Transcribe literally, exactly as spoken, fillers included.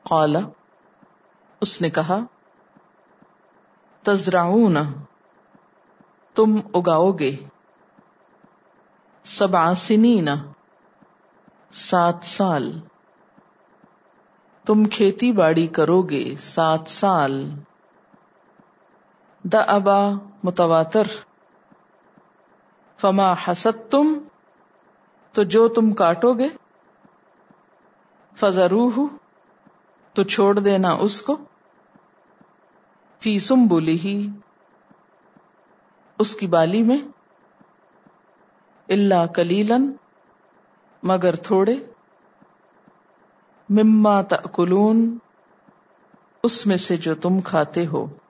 क़ाला, उसने कहा, तज़रऊन, तुम उगाओगे, सबअ सिनीन, सात साल, तुम खेती बाड़ी करोगे सात साल। दअबा मुतवातर, फमा हसदतुम, तो जो तुम काटोगे, फज़रूहु, तो छोड़ देना उसको, फी सुम्बुलिही, उसकी बाली में, इल्ला कलीलन, मगर थोड़े, मिम्मा तअकुलून, उसमें से जो तुम खाते हो।